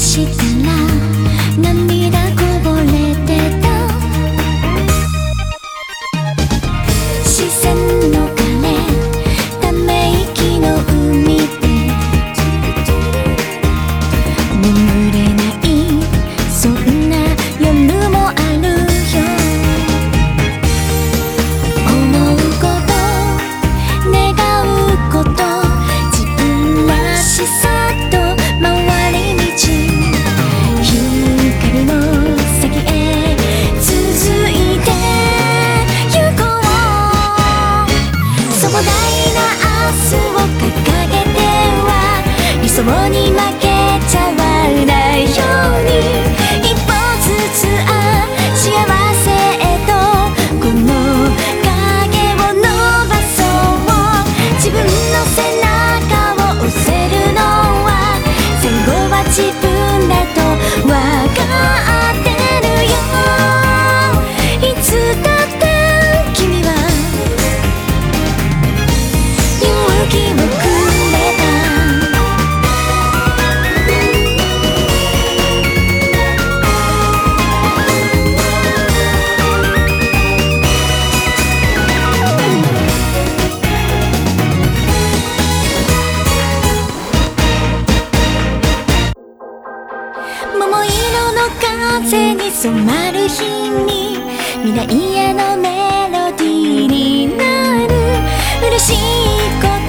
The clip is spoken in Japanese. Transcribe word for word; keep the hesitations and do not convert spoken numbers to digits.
したら涙こぼれてた。視線の彼ため息の海で眠れないそんな夜もあるよ。思うこと願うこと自分らしさと回り道光の先へ続いてゆこう。壮大な明日を掲げては理想に負けちゃわないように一歩ずつあ幸せへとこの影を伸ばそう。自分の背中を押せるのは最後は自分だとわかってるよ。いつだって君は勇気をくれた。桃色の風に染まる日に未来へのメロディーになる。嬉しいこと